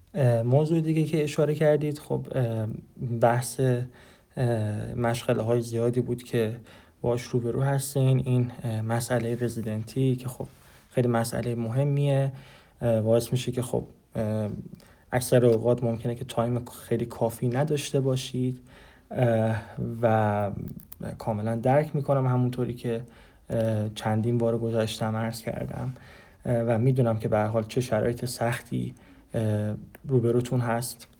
موضوع دیگه که اشاره کردید، خب بحث مشغله های زیادی بود که باش روبرو هستین. این مسئله رزیدنتی که خب خیلی مسئله مهمیه، باعث میشه که خب اکثر اوقات ممکنه که تایم خیلی کافی نداشته باشید و کاملا درک میکنم، همونطوری که چندین بار گذاشتم عرض کردم و میدونم که به هر حال چه شرایط سختی روبروتون هست.